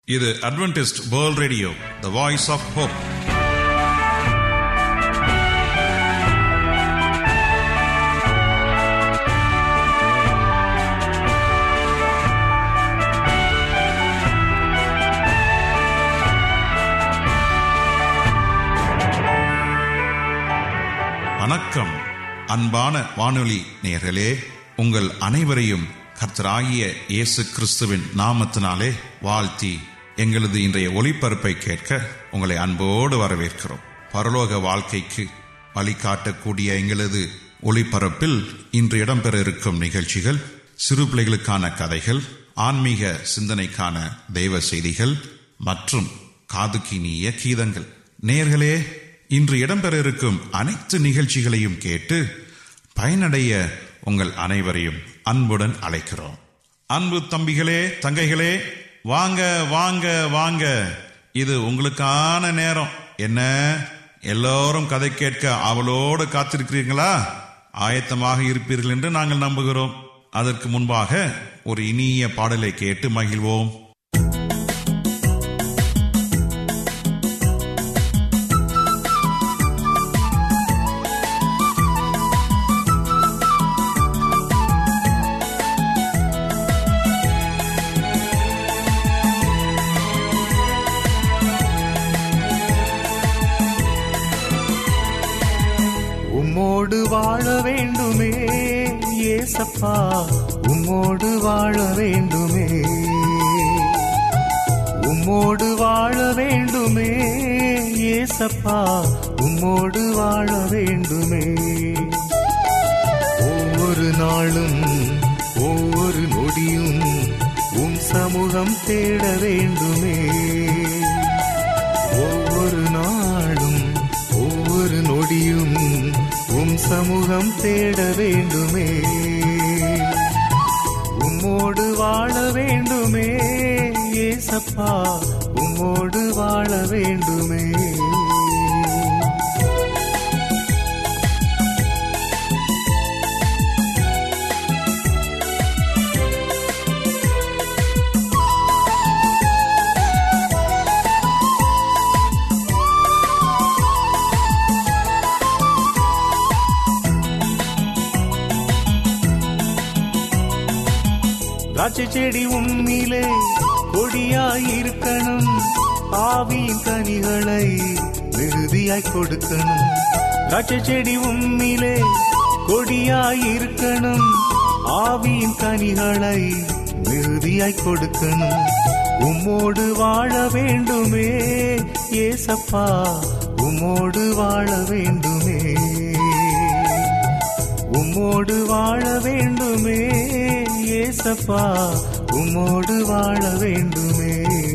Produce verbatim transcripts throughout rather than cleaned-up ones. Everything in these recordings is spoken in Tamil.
இது Adventist world radio, the voice of hope. வணக்கம் அன்பான வானொலி நேயர்களே, உங்கள் அனைவரையும் கர்த்தராகிய இயேசு கிறிஸ்துவின் நாமத்தினாலே வாழ்த்தி எங்களது இன்றைய ஒளிபரப்பை கேட்க உங்களை அன்போடு வரவேற்கிறோம். பரலோக வாழ்க்கைக்கு வழிகாட்டக்கூடிய எங்களது ஒளிபரப்பில் இன்று இடம்பெற இருக்கும் நிகழ்ச்சிகள் சிறு பிள்ளைகளுக்கான கதைகள், ஆன்மீக சிந்தனைக்கான தெய்வ செய்திகள் மற்றும் காதுக்கினிய கீதங்கள். நேயர்களே, இன்று இடம்பெற இருக்கும் அனைத்து நிகழ்ச்சிகளையும் கேட்டு பயனடைய உங்கள் அனைவரையும் அன்புடன் அழைக்கிறோம். அன்பு தம்பிகளே, தங்கைகளே, வாங்க வாங்க வாங்க, இது உங்களுக்கான நேரம். என்ன, எல்லோரும் கதை கேட்க அவளோடு காத்திருக்கிறீர்களா? ஆயத்தமாக இருப்பீர்கள் என்று நாங்கள் நம்புகிறோம். அதற்கு முன்பாக ஒரு இனிய பாடலை கேட்டு மகிழ்வோம். உம்மோடு வாழ வேண்டுமே ஏசப்பா, உம்மோடு வாழ வேண்டுமே, உம்மோடு வாழ வேண்டுமே ஏசப்பா, உம்மோடு வாழ வேண்டுமே. ஒவ்வொரு நாளும் ஒவ்வொரு நொடியும் உம் சமூகம் தேட வேண்டுமே. ஒவ்வொரு நாளும் ஒவ்வொரு நொடியும் உம் சமூகம் தேட வேண்டுமே. உம்மோடு வாழ வேண்டுமே ஏசப்பா, உம்மோடு வாழ வேண்டுமே. திராட்சை செடி உம்மிலே கொடியாயிருக்கணும், ஆவியின் கனிகளை மிகுதியாய் கொடுக்கணும். திராட்சை செடி உம்மிலே கொடியாயிருக்கணும், ஆவியின் கனிகளை மிகுதியாய் கொடுக்கணும். உம்மோடு வாழ வேண்டுமே ஏசப்பா, உம்மோடு வாழ வேண்டுமே, உம்மோடு வாழ வேண்டுமே ஏசப்பா, உம்மோடு வாழ வேண்டுமே.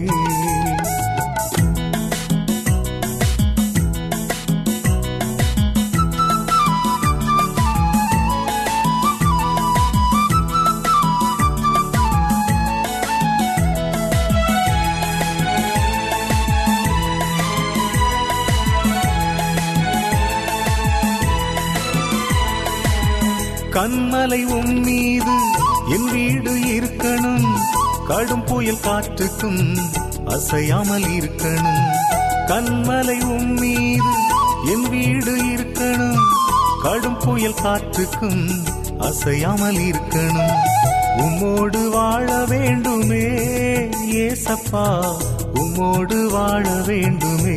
கண்மலை உம்மீது என் வீடு இருக்கணும், கடும் புயல் காற்றுக்கும் அசையாமல் இருக்கணும். கண்மலை உம்மீது என் வீடு இருக்கணும், கடும் புயல் காற்றுக்கும் அசையாமல் இருக்கணும். உம்மோடு வாழ வேண்டுமே ஏசப்பா, உம்மோடு வாழ வேண்டுமே,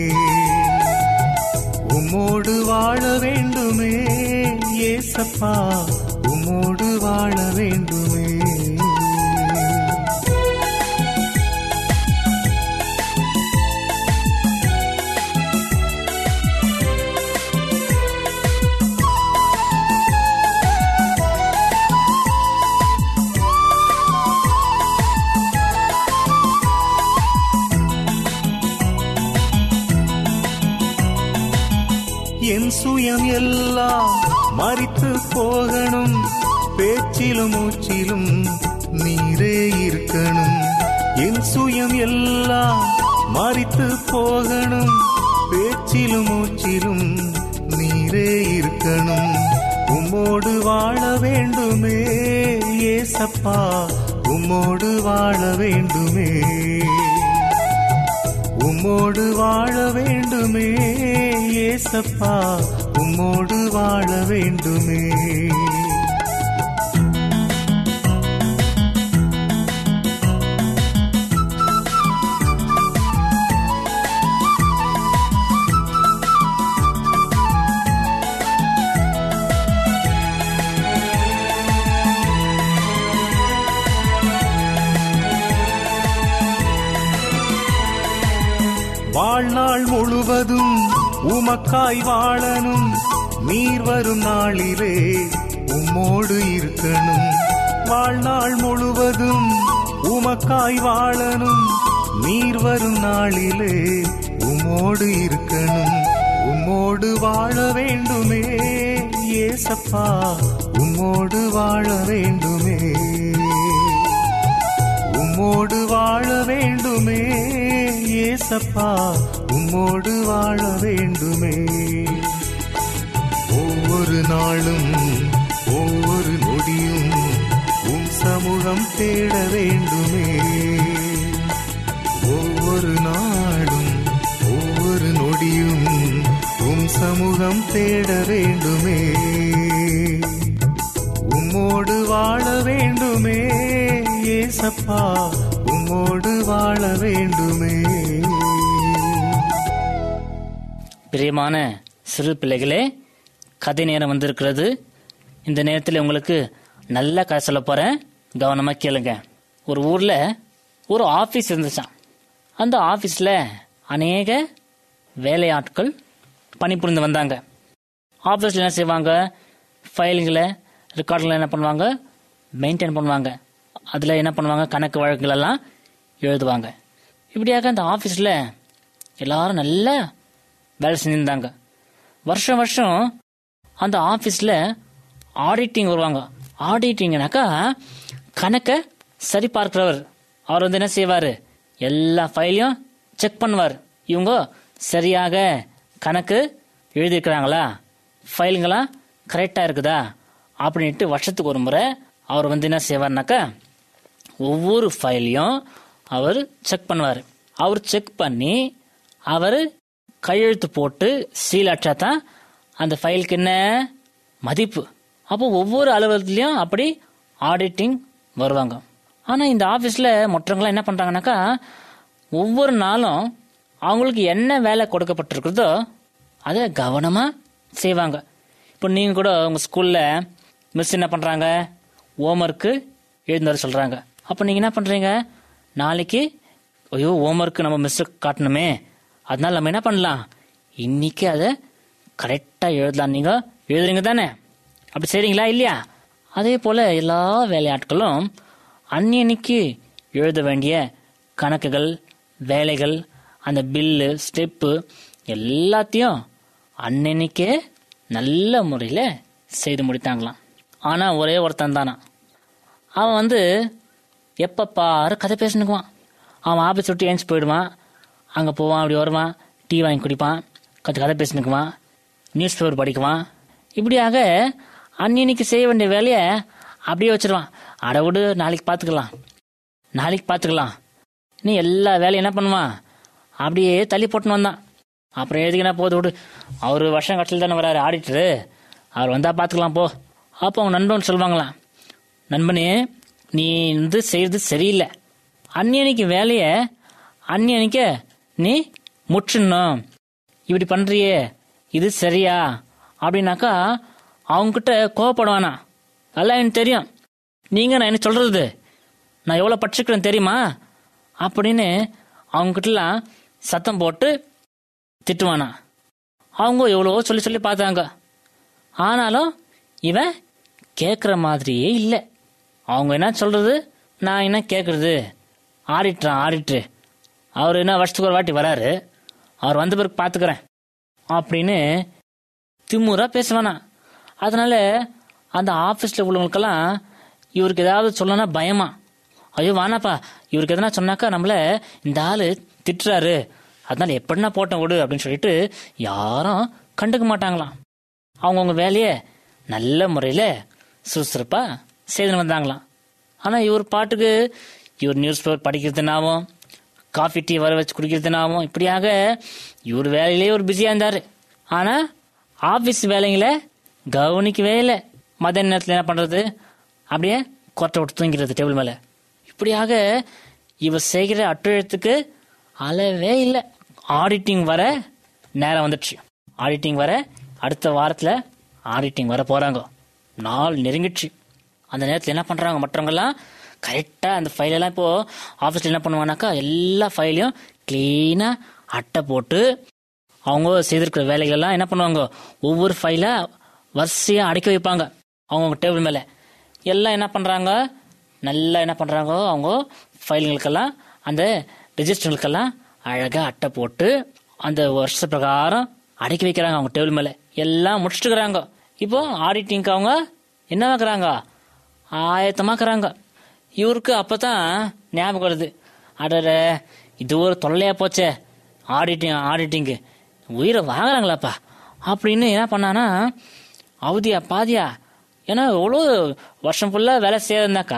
உம்மோடு வாழ வேண்டுமே ஏசப்பா, உம்மோடு வாழ வேண்டுமே. என் சுயம் எல்லாம் மரித்து போகணும், பேச்சிலும் மூச்சிலும் நீரே இருக்கணும். என் சுயம் எல்லாம் மரித்து போகணும், பேச்சிலும் மூச்சிலும் நீரே இருக்கணும். உம்மோடு வாழ வேண்டுமே ஏசப்பா, உம்மோடு வாழ வேண்டுமே. உம்மோடு வாழ வேண்டுமே ஏசப்பா, உம்மோடு வாழ வேண்டுமே. வாழ்நாள் முழுவதும் உமக்காய் வாழணும், நீர் வரும் நாளிலே உம்மோடு இருக்கணும். வாழ்நாள் முழுவதும் உமக்காய் வாழணும், நீர் வரும் நாளிலே உம்மோடு இருக்கணும். உம்மோடு வாழ வேண்டுமே ஏசப்பா, உம்மோடு வாழ வேண்டுமே. உம்மோடு வாழ வேண்டுமே ஏசப்பா, உம்மோடு வாழ வேண்டுமே. ஒவ்வொரு நாளும் ஒவ்வொரு நொடியும் உம் சமூகம் தேட வேண்டுமே. ஒவ்வொரு நாளும் ஒவ்வொரு நொடியும் உம் சமூகம் தேட வேண்டுமே. உம்மோடு வாழ வேண்டுமே ஏசப்பா, உம்மோடு வாழ வேண்டுமே. பிரியமான சிறு பிள்ளைகளே, கதை நேரம் வந்திருக்கிறது. இந்த நேரத்தில் உங்களுக்கு நல்ல கதை சொல்ல போறேன், கவனமா கேளுங்க. ஒரு ஊர்ல ஒரு ஆபீஸ் இருந்துச்சான். அந்த ஆபீஸ்ல அநேக வேலையாட்கள் பணிபுரிந்து வந்தாங்க. ஆபீஸ்ல என்ன செய்வாங்க, ஃபைல்களை ரெக்கார்டுகளை என்ன பண்ணுவாங்க, மெயின்டைன் பண்ணுவாங்க. அதில் என்ன பண்ணுவாங்க, கணக்கு வழக்குகள் எல்லாம் எழுதுவாங்க. இப்படியாக அந்த ஆஃபீஸில் எல்லாரும் நல்லா வேலை செஞ்சுருந்தாங்க. வருஷம் வருஷம் அந்த ஆஃபீஸில் ஆடிட்டிங் வருவாங்க. ஆடிட்டிங்னாக்கா கணக்கை சரி பார்க்கிறவர். அவர் வந்து என்ன செய்வார், எல்லா ஃபைலையும் செக் பண்ணுவார். இவங்க சரியாக கணக்கு எழுதியிருக்கிறாங்களா, ஃபைலுங்களாம் கரெக்டாக இருக்குதா அப்படின்ட்டு வருஷத்துக்கு ஒரு முறை அவர் வந்து என்ன செய்வார்னாக்கா ஒவ்வொரு ஃபைலையும் அவர் செக் பண்ணுவார். அவர் செக் பண்ணி அவர் கையெழுத்து போட்டு சீல் அடிச்சா தான் அந்த ஃபைலுக்கு என்ன மதிப்பு. அப்போ ஒவ்வொரு அலுவலகத்துலேயும் அப்படி ஆடிட்டிங் வருவாங்க. ஆனால் இந்த ஆஃபீஸில் மற்றவங்களாம் என்ன பண்ணுறாங்கனாக்கா ஒவ்வொரு நாளும் அவங்களுக்கு என்ன வேலை கொடுக்கப்பட்டிருக்கிறதோ அதை கவனமாக செய்வாங்க. இப்போ நீங்கள் கூட உங்கள் ஸ்கூலில் மிஸ் என்ன பண்ணுறாங்க, ஹோம்ஒர்க்கு எழுந்து வர சொல்கிறாங்க. அப்போ நீங்கள் என்ன பண்ணுறீங்க, நாளைக்கு ஐயோ ஹோம்ஒர்க்கு நம்ம மிஸ்ஸு காட்டணுமே, அதனால நம்ம என்ன பண்ணலாம், இன்னைக்கு அதை கரெக்டாக எழுதலாம். நீங்கள் எழுதுறீங்க தானே, அப்படி செய்கிறீங்களா இல்லையா? அதே போல் எல்லா வேலையாட்களும் அன்னைக்கு எழுத வேண்டிய கணக்குகள், வேலைகள், அந்த பில்லு, ஸ்டெப்பு எல்லாத்தையும் அன்னைக்கே நல்ல முறையில் செய்து முடித்தாங்களாம். ஆனால் ஒரே ஒருத்தன் தானா, அவன் வந்து எப்போ பாரு கதை பேசினுக்குவான். அவன் ஆஃபீஸ் விட்டு ஏஞ்சி போயிடுவான், அங்கே போவான், அப்படி வருவான், டீ வாங்கி குடிப்பான், கொஞ்சம் கதை பேசினுக்குவான், நியூஸ் பேப்பர் படிக்குவான். இப்படியாக அன்னைக்கு செய்ய வேண்டிய வேலையை அப்படியே வச்சிருவான். அட விடு, நாளைக்கு பார்த்துக்கலாம் நாளைக்கு பார்த்துக்கலாம் நீ எல்லா வேலையும் என்ன பண்ணுவான், அப்படியே தள்ளி போட்டுன்னு வந்தான். அப்புறம் எதுக்குன்னா போது விடு, அவர் வருஷம் கட்சியில் தானே வர்றாரு ஆடிட்டரு, அவர் வந்தால் பார்த்துக்கலாம் போ. அப்போ அவங்க நண்பன் சொல்லுவாங்களாம், நண்பனே நீ வந்து செய்கிறது சரியில்லை, அன்னைக்கு வேலையை அன்னைக்கு நீ முற்றிடணும், இப்படி பண்ணுறியே இது சரியா அப்படின்னாக்கா அவங்கக்கிட்ட கோவப்படுவானா. அதெல்லாம் எனக்கு தெரியும், நீங்கள் நான் என்ன சொல்கிறது, நான் எவ்வளோ படிச்சுக்கிறேன் தெரியுமா அப்படின்னு அவங்ககிட்டலாம் சத்தம் போட்டு திட்டுவானா. அவங்க எவ்வளோ சொல்லி சொல்லி பார்த்தாங்க, ஆனாலும் இவன் கேட்குற மாதிரியே இல்லை. அவங்க என்ன சொல்கிறது, நான் என்ன கேட்குறது, ஆடிட்டுறான் ஆடிட்டு அவர் என்ன வருஷத்துக்கு ஒரு வாட்டி வராரு, அவர் வந்த பிறகு பார்த்துக்கிறேன் அப்படின்னு திமுறா பேசுவானா. அதனால அந்த ஆஃபீஸில் உள்ளவங்களுக்கெல்லாம் இவருக்கு ஏதாவது சொல்லணும்னா பயமா, ஐயோ வானாப்பா இவருக்கு எதனா சொன்னாக்கா நம்மள இந்த ஆள் திட்டுறாரு, அதனால எப்படின்னா போட்டோம் விடு அப்படின்னு சொல்லிட்டு யாரும் கண்டுக்க மாட்டாங்களாம். அவங்கவுங்க வேலையை நல்ல முறையில் சுறுசுறுப்பாக செய்துன்னு வந்தாங்களாம். ஆனால் இவர் பாட்டுக்கு இவர் நியூஸ் பேப்பர் படிக்கிறதுனாவும் காஃபி டீ வர வச்சு குடிக்கிறதுனாவும் இப்படியாக இவர் வேலையிலேயே ஒரு பிஸியாக இருந்தார். ஆனால் ஆஃபீஸ் வேலைங்களை கவனிக்கவே இல்லை. மத நேரத்தில் என்ன பண்ணுறது, அப்படியே கொட்டை விட்டு தூங்கிறது டேபிள் மேலே. இப்படியாக இவர் செய்கிற அட்டுழுத்துக்கு அளவே இல்லை. ஆடிட்டிங் வர நேரம் வந்துடுச்சு. ஆடிட்டிங் வர அடுத்த வாரத்தில் ஆடிட்டிங் வர போகிறாங்க. நாள் நெருங்கிடுச்சு. அந்த நேரத்தில் என்ன பண்ணுறாங்க மற்றவங்கெல்லாம் கரெக்டாக அந்த ஃபைலெல்லாம் இப்போது ஆஃபீஸில் என்ன பண்ணுவாங்கனாக்கா எல்லா ஃபைலையும் க்ளீனாக அட்டை போட்டு அவங்க செய்திருக்கிற வேலைகளெல்லாம் என்ன பண்ணுவாங்க, ஒவ்வொரு ஃபைலாக வரிசையாக அடுக்கி வைப்பாங்க அவங்க டேபிள் மேலே. எல்லாம் என்ன பண்ணுறாங்க, நல்லா என்ன பண்ணுறாங்க, அவங்க ஃபைலுங்களுக்கெல்லாம் அந்த ரெஜிஸ்டர்களுக்கெல்லாம் அழகாக அட்டை போட்டு அந்த வருஷ பிரகாரம் அடுக்கி வைக்கிறாங்க அவங்க டேபிள் மேலே. எல்லாம் முடிச்சுட்டுக்கிறாங்க. இப்போ ஆடிட்டிங்க்கு அவங்க என்ன வைக்கிறாங்க, ஆயத்தமாக்குறாங்க. இவருக்கு அப்போ தான் ஞாபகம் வருது, அடற இது ஒரு தொல்லையாக போச்சே, ஆடிட்டிங் ஆடிட்டிங்கு உயிரை வாங்குறாங்களாப்பா அப்படின்னு என்ன பண்ணானா, அவதியா பாதியா, ஏன்னா எவ்வளோ வருஷம் ஃபுல்லாக வேலை செய்யறதுனாக்கா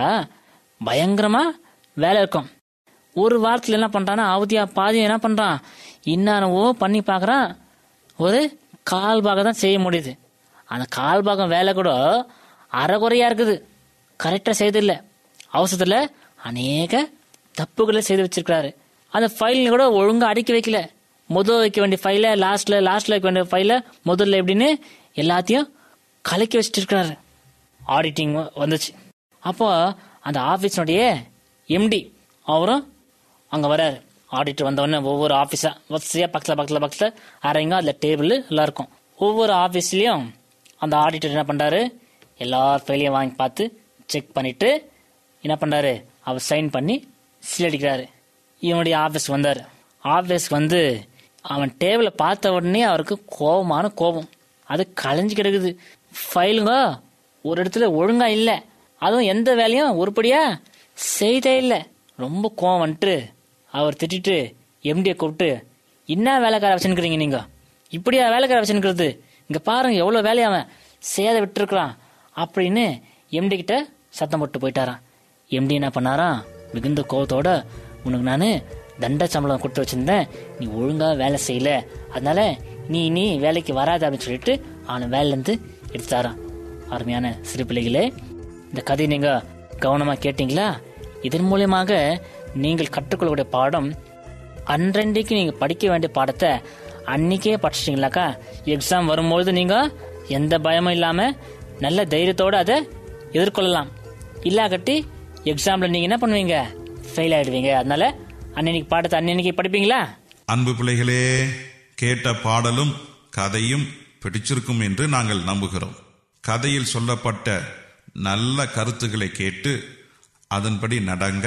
பயங்கரமாக வேலை இருக்கும். ஒரு வாரத்தில் என்ன பண்ணுறான்னா அவதியா பாதியா என்ன பண்ணுறான், என்னவோ பண்ணி பார்க்குறான். ஒரு கால் பாகம் தான் செய்ய முடியுது. அந்த கால் பாகம் வேலை கூட அரைகுறையாக இருக்குது, கரெக்டாக செய்தில்லை. அவசரத்தில் அநேக தப்புகளை செய்து வச்சிருக்கிறாரு. அந்த ஃபைல் கூட ஒழுங்காக அடுக்கி வைக்கல. முதல் வைக்க வேண்டிய ஃபைலை லாஸ்ட்டில், லாஸ்ட்டில் வைக்க வேண்டிய ஃபைலை முதல்ல எப்படின்னு எல்லாத்தையும் கலக்கி வச்சுட்டு இருக்கிறாரு. ஆடிட்டிங் வந்துச்சு. அப்போ அந்த ஆஃபீஸினுடைய எம்டி அவரும் அங்கே வர்றாரு. ஆடிட்டர் வந்தவொடனே ஒவ்வொரு ஆஃபீஸாக வரிசையாக பக்கத்தில் பக்கத்தில் பக்கத்தில் அரைங்க அதில் டேபிள் எல்லாம் இருக்கும். ஒவ்வொரு ஆஃபீஸ்லேயும் அந்த ஆடிட்டர் என்ன பண்ணுறாரு, எல்லா ஃபைலையும் வாங்கி பார்த்து செக் பண்ணிவிட்டு என்ன பண்ணுறாரு, அவர் சைன் பண்ணி சீல் அடிக்கிறாரு. இவனுடைய ஆஃபீஸ் வந்தார். ஆஃபீஸ்க்கு வந்து அவன் டேபிளை பார்த்த உடனே அவருக்கு கோபமான கோபம். அது கலைஞ்சு கிடக்குது. ஃபைலுங்க ஒரு இடத்துல ஒழுங்காக இல்லை, அதுவும் எந்த வேலையும் உருப்படியாக செய்தே இல்லை. ரொம்ப கோவம் வந்துட்டு அவர் திட்டிட்டு எம்டியை கூப்பிட்டு, என்ன வேலைக்கார வச்சுருக்கிறீங்க நீங்கள், இப்படியா வேலைக்கார வச்சுருக்கிறது, இங்கே பாருங்க எவ்வளோ வேலையை அவன் செய்யாத விட்டுருக்குறான் அப்படின்னு எம்டி கிட்ட சத்தம் போட்டு போயிட்டாரான். எம்டி என்ன பண்ணாராம், மிகுந்த கோபத்தோட, உனக்கு நான் தண்ட சம்பளம் கொடுத்து வச்சிருந்தேன், நீ ஒழுங்காக வேலை செய்யல, அதனால நீ இனி வேலைக்கு வராது அப்படின்னு சொல்லிட்டு அவனை வேலையிலேருந்து எடுத்தாரான். அருமையான சிறு பிள்ளைகளே, இந்த கதையை நீங்கள் கவனமாக கேட்டீங்களா? இதன் மூலியமாக நீங்கள் கற்றுக்கொள்ளக்கூடிய பாடம், அன்றன்றைக்கு நீங்கள் படிக்க வேண்டிய பாடத்தை அன்னைக்கே படிச்சிட்டிங்களாக்கா எக்ஸாம் வரும்பொழுது நீங்கள் எந்த பயமும் இல்லாமல் நல்ல தைரியத்தோடு அதை எதிர்கொள்ளலாம். இல்லாக்கட்டி எக்ஸாமில் நீங்கள் என்ன பண்ணுவீங்க, ஃபெயில் ஆகிடுவீங்க. அதனால அன்னைக்கு பாடத்தை அன்னைக்கு படிப்பீங்களா? அன்பு பிள்ளைகளே, கேட்ட பாடலும் கதையும் பிடிச்சிருக்கும் என்று நாங்கள் நம்புகிறோம். கதையில் சொல்லப்பட்ட நல்ல கருத்துக்களை கேட்டு அதன்படி நடங்க.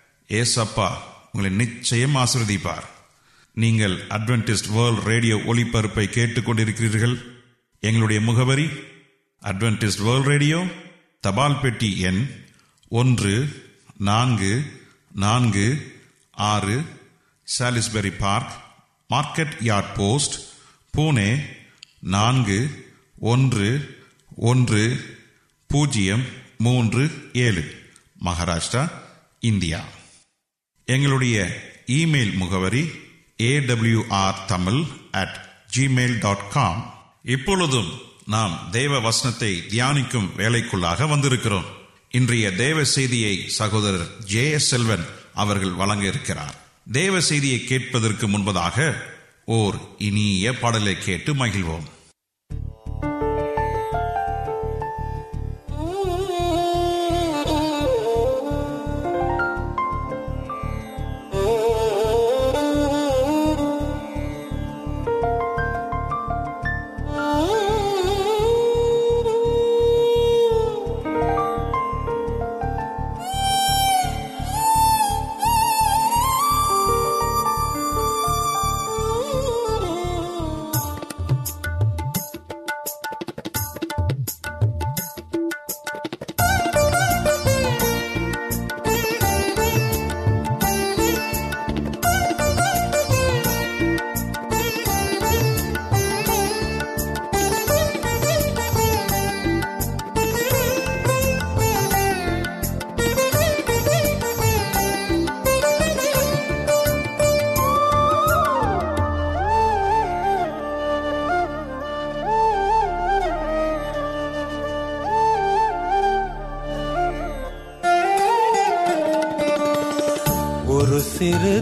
ஏசப்பா உங்களை நிச்சயம் ஆசீர்வதிப்பார். நீங்கள் அட்வென்டிஸ்ட் வேர்ல்ட் ரேடியோ ஒளிபரப்பை கேட்டுக்கொண்டிருக்கிறீர்கள். எங்களுடைய முகவரி அட்வென்டிஸ்ட் வேர்ல்ட் ரேடியோ, தபால் பெட்டி எண் ஒன்று நான்கு நான்கு ஆறு, Salisbury park, market yard post, Pune நான்கு ஒன்று ஒன்று பூஜ்ஜியம் மூன்று ஏழு, மகாராஷ்டிரா, இந்தியா. எங்களுடைய இமெயில் முகவரி AWR Tamil at Gmail dot com. இப்பொழுதும் நாம் தேவ வசனத்தை தியானிக்கும் வேலைக்குள்ளாக வந்திருக்கிறோம். இன்றைய தேவ செய்தியை சகோதரர் ஜே எஸ் செல்வன் அவர்கள் வழங்க இருக்கிறார். தேவ செய்தியை கேட்பதற்கு முன்பதாக ஓர் இனிய பாடலை கேட்டு மகிழ்வோம்.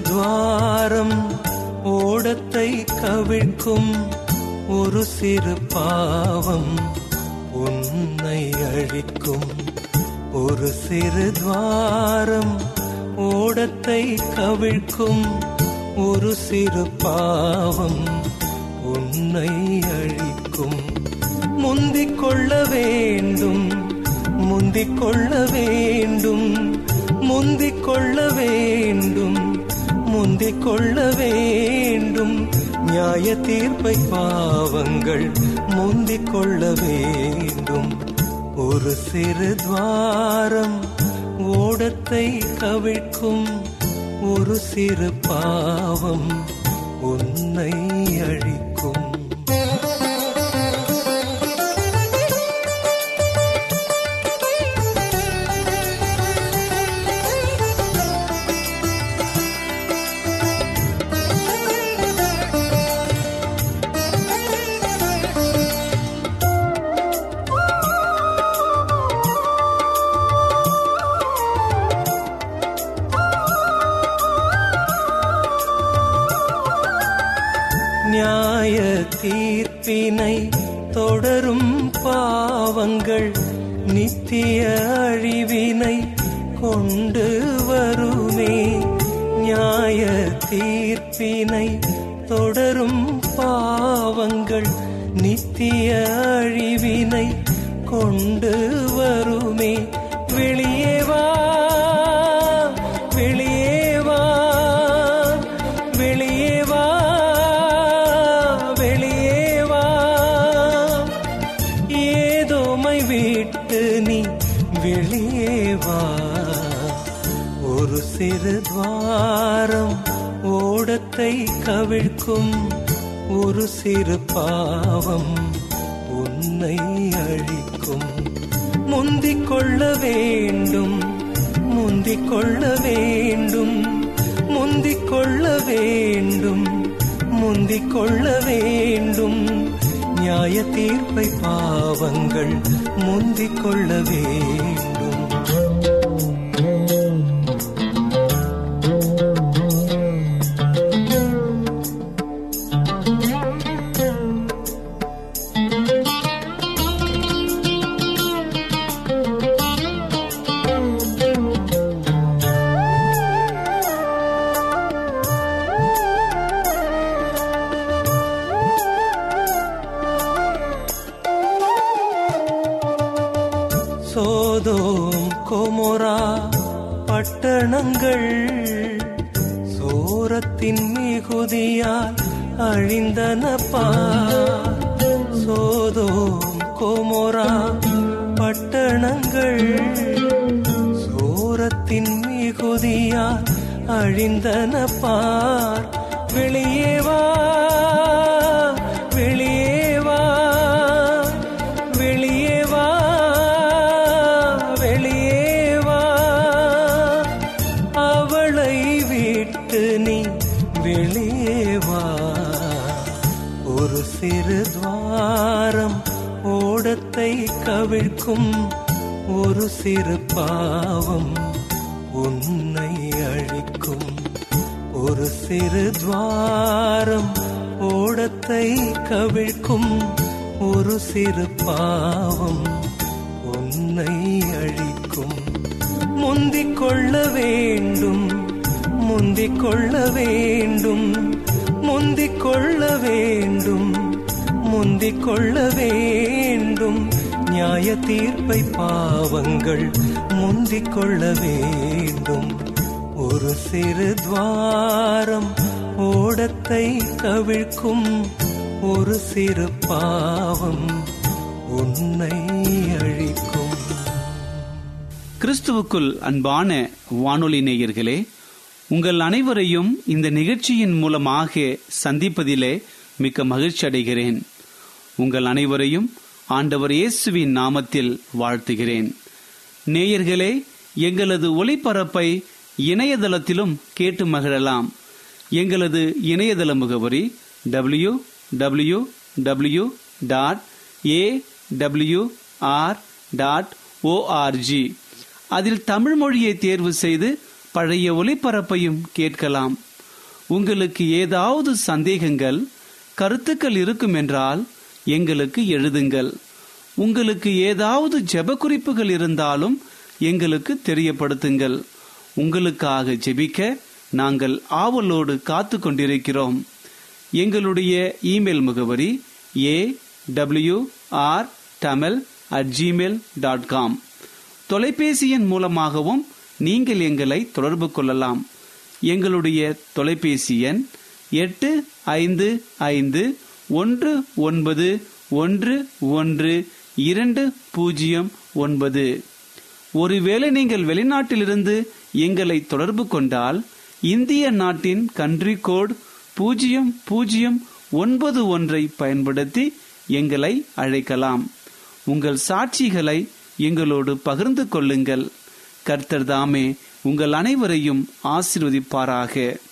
துவாரம் ஓடத்தை கவிழ்க்கும், ஒரு சிறு பாவம் உன்னை அழிக்கும். ஒரு சிறு துவாரம் ஓடத்தை கவிழ்க்கும், ஒரு சிறு பாவம் உன்னை அழிக்கும். முந்திக் கொள்ள வேண்டும், முந்திக் கொள்ள வேண்டும், முந்திக் கொள்ள வேண்டும், முந்திக் கொள்ள வேண்டும். நியாய தீர்ப்பை பாவங்கள் முந்திக் கொள்ள வேண்டும். ஒரு சிறு துவாரம் ஓடத்தை கவிழ்க்கும், ஒரு சிறு பாவம் உன்னை அழிக்கும். நியாய தீர்ப்பினை தொடரும் பாவங்கள் நித்திய அழிவினை கொண்டு வருமே. நியாய தீர்ப்பினை தொடரும் பாவங்கள் நித்திய அழிவினை கொண்டு வருமே. வெளியே வா, வெளியே வா, வெளியே வா, விட்டு நீ வெளியே வா. ஒரு சிறு துவாரம் ஓடத்தை கவிழ்க்கும், ஒரு சிறு பாவம் உன்னை அழிக்கும். முந்திக் கொள்ள வேண்டும், முந்திக் கொள்ள வேண்டும், முந்திக் கொள்ள வேண்டும், முந்திக் கொள்ள வேண்டும். நியாய தீர்ப்பை பாவங்கள் முந்திக் கொள்ள வேண்டும். சோதோம் கொமோரா பட்டணங்கள் சோரத்தின் மிகுதியால் அழிந்தனப்பா. சோதோம் கொமோரா பட்டணங்கள் சோரத்தின் மிகுதியால் அழிந்தனப்பார். வெளியே வா, வெளியே வா, வெளியே வா, நீ வெளியே வா. ஒரு சிறு துவாரம் ஓடத்தை கவிழ்க்கும், ஒரு சிறு பாவம் உன்னை அழிக்கும். ஒரு சிறு துவாரம் ஓடத்தை கவிழ்க்கும், ஒரு சிறு பாவம் உன்னை அழிக்கும். முந்திக் கொள்ள வேண்டும், முந்திக் கொள்ள வேண்டும், முந்திக் கொள்ள வேண்டும், முந்திக் கொள்ள வேண்டும். நியாய தீர்ப்பை பாவங்கள் முந்திக் கொள்ள வேண்டும். ஒரு சிறு துவாரம் ஓடத்தை கவிழ்க்கும், ஒரு சிறு பாவம் உன்னை அழிக்கும். கிறிஸ்துவுக்குள் அன்பான வானொலி நேயர்களே, உங்கள் அனைவரையும் இந்த நிகழ்ச்சியின் மூலமாக சந்திப்பதிலே மிக்க மகிழ்ச்சி அடைகிறேன். உங்கள் அனைவரையும் ஆண்டவர் இயேசுவின் நாமத்தில் வாழ்த்துகிறேன். நேயர்களே, எங்களது ஒளிபரப்பை இணையதளத்திலும் கேட்டு மகிழலாம். எங்களது இணையதள முகவரி W W W dot A W R dot ORG. அதில் தமிழ் மொழியை தேர்வு செய்து பழைய ஒளிபரப்பையும் கேட்கலாம். உங்களுக்கு ஏதாவது சந்தேகங்கள், கருத்துக்கள் இருக்கும் என்றால் எங்களுக்கு எழுதுங்கள். உங்களுக்கு ஏதாவது ஜெப குறிப்புகள் இருந்தாலும் எங்களுக்கு தெரியப்படுத்துங்கள். உங்களுக்காக ஜெபிக்க நாங்கள் ஆவலோடு காத்து கொண்டிருக்கிறோம். எங்களுடைய இமெயில் முகவரி A W R Tamil at Gmail dot com. தொலைபேசி எண் மூலமாகவும் நீங்கள் எங்களை தொடர்பு கொள்ளலாம். எங்களுடைய தொலைபேசி எண் எட்டு ஐந்து ஐந்து ஒன்று ஒன்பது ஒன்று ஒன்று இரண்டு பூஜ்ஜியம் ஒன்பது. ஒருவேளை நீங்கள் வெளிநாட்டிலிருந்து எங்களை தொடர்பு கொண்டால் இந்திய நாட்டின் கண்ட்ரி கோட் பூஜ்ஜியம் பூஜ்ஜியம் ஒன்பது ஒன்றை பயன்படுத்தி எங்களை அழைக்கலாம். உங்கள் சாட்சிகளை எங்களோடு பகிர்ந்து கொள்ளுங்கள். கர்த்தர் தாமே உங்கள் அனைவரையும் ஆசீர்வதிப்பாராக.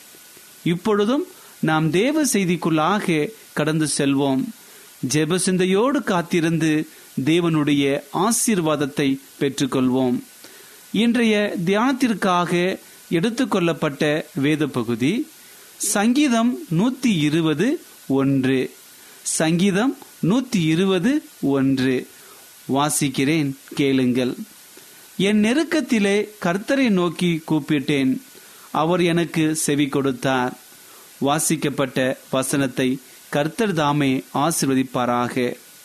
இப்பொழுதும் நாம் தேவ செய்திக்குள்ளாக கடந்து செல்வோம். ஜெப சிந்தையோடு காத்திருந்து தேவனுடைய ஆசீர்வாதத்தை பெற்றுக்கொள்வோம். இன்றைய தியானத்திற்காக எடுத்துக்கொள்ளப்பட்ட வேத பகுதி சங்கீதம் நூத்தி இருபது ஒன்று. சங்கீதம் நூத்தி இருபது ஒன்று. வாசிக்கிறேன், கேளுங்கள். என் நெருக்கத்திலே கர்த்தரை நோக்கி கூப்பிட்டேன், அவர் எனக்கு செவி கொடுத்தார். வாசிக்கப்பட்ட வசனத்தை கர்த்தர் தாமே ஆசீர்வதிப்பாராக.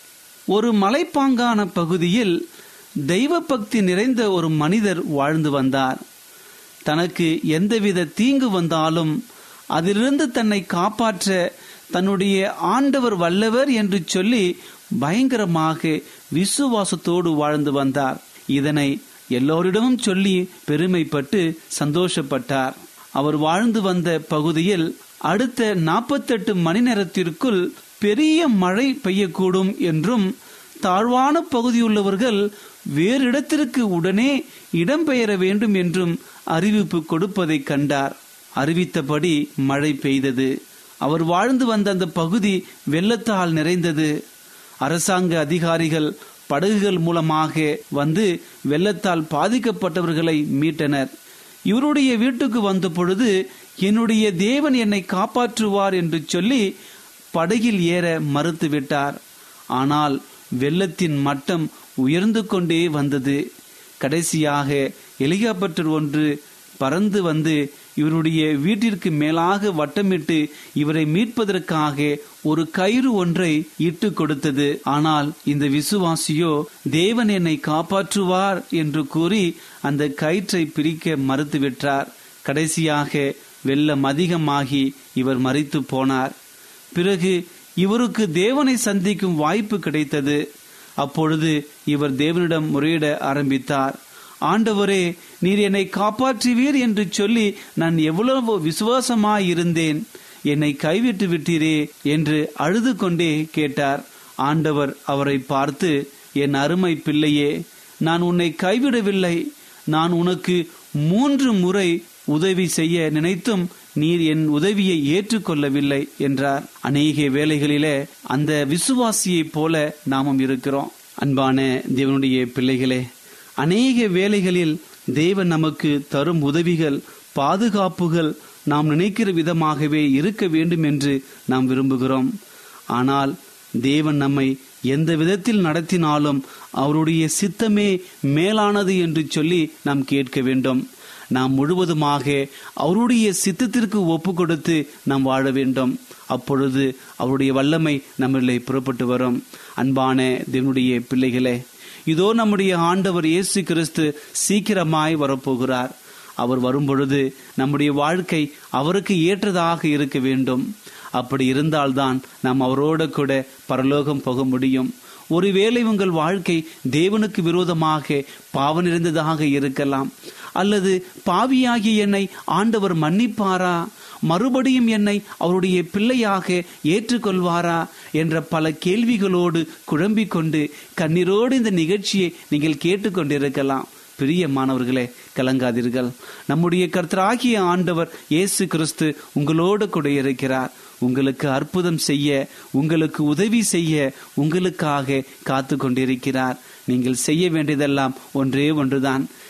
ஒரு மலைப்பாங்கான பகுதியில் தெய்வ பக்தி நிறைந்த ஒரு மனிதர் வாழ்ந்து வந்தார். தனக்கு எந்தவித தீங்கு வந்தாலும் அதிலிருந்து தன்னை காப்பாற்ற தன்னுடைய ஆண்டவர் வல்லவர் என்று சொல்லி பயங்கரமாக விசுவாசத்தோடு வாழ்ந்து வந்தார். இதனை எல்லோரிடமும் சொல்லி பெருமைப்பட்டு சந்தோஷப்பட்டார். அவர் வாழ்ந்து வந்த பகுதியில் அடுத்த நாற்பத்தெட்டு மணி நேரத்திற்குள் பெரிய மழை பெய்யக்கூடும் என்றும் தாழ்வான பகுதியுள்ளவர்கள் வேறு இடத்திற்கு உடனே இடம்பெயர வேண்டும் என்றும் அறிவிப்பு கொடுப்பதை கண்டார். அறிவித்தபடி மழை பெய்தது. அவர் வாழ்ந்து வந்த அந்த பகுதி வெள்ளத்தால் நிறைந்தது. அரசாங்க அதிகாரிகள் படகுகள் மூலமாக வந்து வெள்ளத்தால் பாதிக்கப்பட்டவர்களை மீட்டனர். இவருடைய வீட்டுக்கு வந்த பொழுது என்னுடைய தேவன் என்னை காப்பாற்றுவார் என்று சொல்லி படகில் ஏற மறுத்துவிட்டார். ஆனால் வெள்ளத்தின் மட்டம் உயர்ந்து கொண்டே வந்தது. கடைசியாக ஹெலிகாப்டர் ஒன்று பறந்து வந்து இவருடைய வீட்டிற்கு மேலாக வட்டமிட்டு இவரை மீட்பதற்காக ஒரு கயிறு ஒன்றை இட்டு கொடுத்தது. ஆனால் இந்த விசுவாசியோ தேவன் என்னை காப்பாற்றுவார் என்று கூறி அந்த கயிற்றை பிரிக்க மறுத்துவிட்டார். கடைசியாக வெள்ளம் அதிகமாகி இவர் மரித்து போனார். பிறகு இவருக்கு தேவனை சந்திக்கும் வாய்ப்பு கிடைத்தது. அப்பொழுது இவர் தேவனிடம் முறையிட ஆரம்பித்தார். ஆண்டவரே, நீர் என்னை காப்பாற்றுவீர் என்று சொல்லி நான் எவ்வளவு விசுவாசமாயிருந்தேன், என்னை கைவிட்டு விட்டீரே என்று அழுது கொண்டே கேட்டார். ஆண்டவர் அவரை பார்த்து, என் அருமை பிள்ளையே, நான் உன்னை கைவிடவில்லை. நான் உனக்கு மூன்று முறை உதவி செய்ய நினைத்தும் நீர் என் உதவியை ஏற்றுக்கொள்ளவில்லை என்றார். அநேக வேளைகளிலே அந்த விசுவாசியை போல நாமும் இருக்கிறோம். அன்பான தேவனுடைய பிள்ளைகளே, அநேக வேளைகளில் தேவன் நமக்கு தரும் உதவிகள், பாதுகாப்புகள் நாம் நினைக்கிற விதமாகவே இருக்க வேண்டும் என்று நாம் விரும்புகிறோம். ஆனால் தேவன் நம்மை எந்த விதத்தில் நடத்தினாலும் அவருடைய சித்தமே மேலானது என்று சொல்லி நாம் கேட்க வேண்டும். நாம் முழுவதுமாக அவருடைய சித்தத்திற்கு ஒப்பு கொடுத்து நாம் வாழ வேண்டும். அப்பொழுது அவருடைய வல்லமை நம்மளை புறப்பட்டு வரும். அன்பான தேவனுடைய பிள்ளைகளே, இதோ நம்முடைய ஆண்டவர் இயேசு கிறிஸ்து சீக்கிரமாய் வரப்போகிறார். அவர் வரும்பொழுது நம்முடைய வாழ்க்கை அவருக்கு ஏற்றதாக இருக்க வேண்டும். அப்படி இருந்தால்தான் நாம் அவரோடு கூட பரலோகம் போக முடியும். ஒருவேளை உங்கள் வாழ்க்கை தேவனுக்கு விரோதமாக பாவம் நிறைந்ததாக இருக்கலாம். அல்லது பாவியாகிய என்னை ஆண்டவர் மன்னிப்பாரா, மறுபடியும் என்னை அவருடைய பிள்ளையாக ஏற்றுக்கொள்வாரா என்ற பல கேள்விகளோடு குழம்பிக் கொண்டு கண்ணீரோடு இந்த நிகழ்ச்சியை நீங்கள் கேட்டுக்கொண்டிருக்கலாம். பிரியமானவர்களே, கலங்காதீர்கள். நம்முடைய கர்த்தராகிய ஆண்டவர் இயேசு கிறிஸ்து உங்களோடு கூட இருக்கிறார். உங்களுக்கு அற்புதம் செய்ய, உங்களுக்கு உதவி செய்ய உங்களுக்காக காத்து கொண்டிருக்கிறார். நீங்கள் செய்ய வேண்டியதெல்லாம் ஒன்றே ஒன்றுதான்.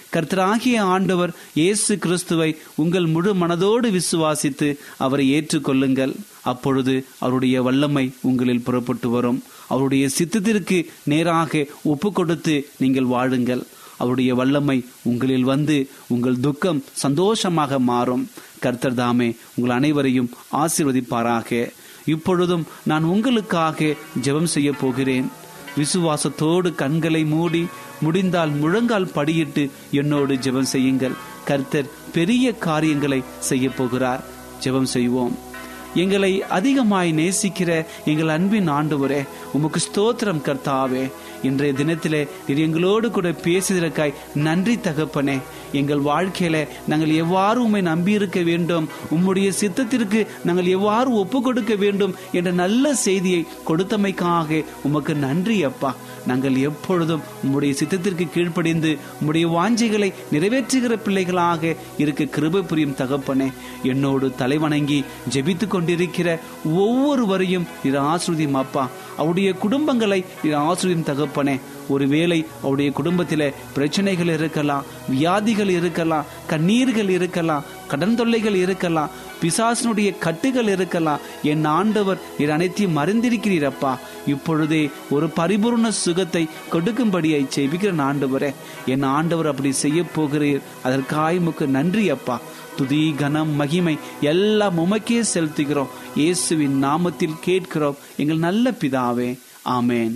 கர்த்தராகிய ஆண்டவர் இயேசு கிறிஸ்துவை உங்கள் முழு மனதோடு விசுவாசித்து அவரை ஏற்றுக்கொள்ளுங்கள். அப்பொழுது அவருடைய வல்லமை உங்களில் புறப்பட்டு வரும். அவருடைய சித்தத்திற்கு நேராக ஒப்பு கொடுத்து நீங்கள் வாழுங்கள். அவருடைய வல்லமை உங்களில் வந்து உங்கள் துக்கம் சந்தோஷமாக மாறும். கர்த்தர் தாமே உங்கள் அனைவரையும் ஆசீர்வதிப்பாராக. இப்பொழுதும் நான் உங்களுக்காக ஜெபம் செய்ய போகிறேன். விசுவாசத்தோடு கண்களை மூடி, முடிந்தால் முழங்கால் படியிட்டு என்னோடு ஜெபம் செய்யுங்கள். கர்த்தர் பெரிய காரியங்களை செய்ய போகிறார். ஜெபம் செய்வோம். எங்களை அதிகமாய் நேசிக்கிற எங்கள் அன்பின் ஆண்டவரே, உமக்கு ஸ்தோத்திரம் கர்த்தாவே. இன்றைய தினத்திலே நீர் எங்களோடு கூட பேசுவதற்காய் நன்றி தகப்பனே. எங்கள் வாழ்க்கையில நாங்கள் எவ்வாறு உம்மை நம்பியிருக்க வேண்டும், உம்முடைய சித்தத்திற்கு நாங்கள் எவ்வாறு ஒப்பு கொடுக்க வேண்டும் என்ற நல்ல செய்தியை கொடுத்தமைக்காக உமக்கு நன்றி அப்பா. நாங்கள் எப்பொழுதும் உம்முடைய சித்தத்திற்கு கீழ்ப்படிந்து உம்முடைய வாஞ்சைகளை நிறைவேற்றுகிற பிள்ளைகளாக இருக்க கிருபை புரியும் தகப்பனே. என்னோடு தலைவணங்கி ஜெபித்து கொண்டிருக்கிற ஒவ்வொருவரையும் நீர் ஆசீர்வதியும் அப்பா. அவருடைய குடும்பங்களை நீர் ஆசீர்வதியும் தகப்பனே. ஒருவேளை அவருடைய குடும்பத்தில பிரச்சனைகள் இருக்கலாம், வியாதிகள் இருக்கலாம், கண்ணீர்கள் இருக்கலாம், கடன் தொல்லைகள் இருக்கலாம், பிசாசனுடைய கட்டுகள் இருக்கலாம். என் ஆண்டவர் நீர் அனைத்தையும் அறிந்திருக்கிறீரப்பா. இப்பொழுதே ஒரு பரிபூர்ண சுகத்தை கொடுக்கும்படியை செய்கிற ஆண்டவரே, என் ஆண்டவர் அப்படி செய்ய போகிறீர். அதற்காக உமக்கு நன்றி அப்பா. துதி கனம் மகிமை எல்லாம் உமக்கே செலுத்துகிறோம். இயேசுவின் நாமத்தில் கேட்கிறோம் எங்கள் நல்ல பிதாவே, ஆமேன்.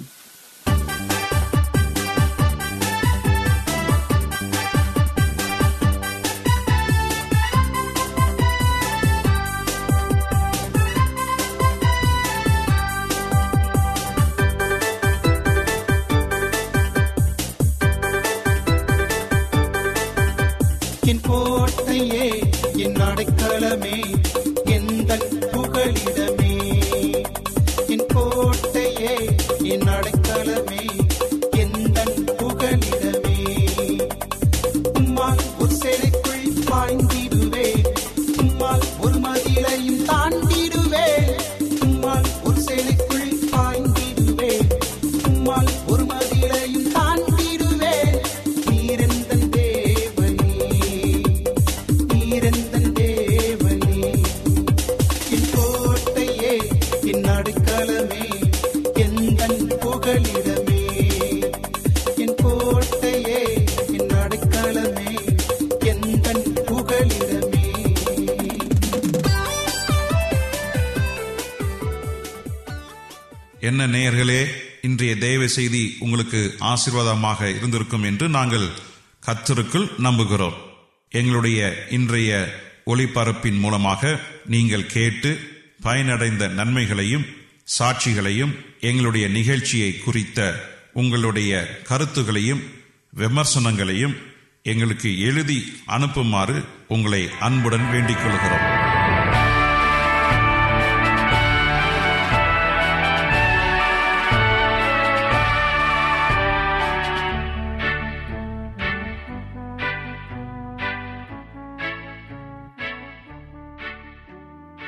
என் கோட்டையே, என் அடைக்கலமே, எந்தன் புகலிடமே. என் கோட்டையே, என் அடைக்கலமே, எந்தன் புகலிடமே. உம்மால் ஒரு சிறைக்குள் பாய்ந்திடுவே, உம்மால் ஒரு மதிலையும் தாண்டிடுவே. உம்மால் ஒரு சிறைக்குள் பாய்ந்திடுவே, உம்மால் ஒரு மதிலையும் தாண்டிடுவே. நீரெந்தன் என்ன நேயர்களே, இன்றைய தேவ செய்தி உங்களுக்கு ஆசீர்வாதமாக இருந்திருக்கும் என்று நாங்கள் கர்த்தருக்குள் நம்புகிறோம். எங்களுடைய இன்றைய ஒளிபரப்பின் மூலமாக நீங்கள் கேட்டு பயனடைந்த நன்மைகளையும் சாட்சிகளையும், எங்களுடைய நிகழ்ச்சியை குறித்த உங்களுடைய கருத்துகளையும் விமர்சனங்களையும் எங்களுக்கு எழுதி அனுப்புமாறு உங்களை அன்புடன் வேண்டிக் கொள்கிறோம்.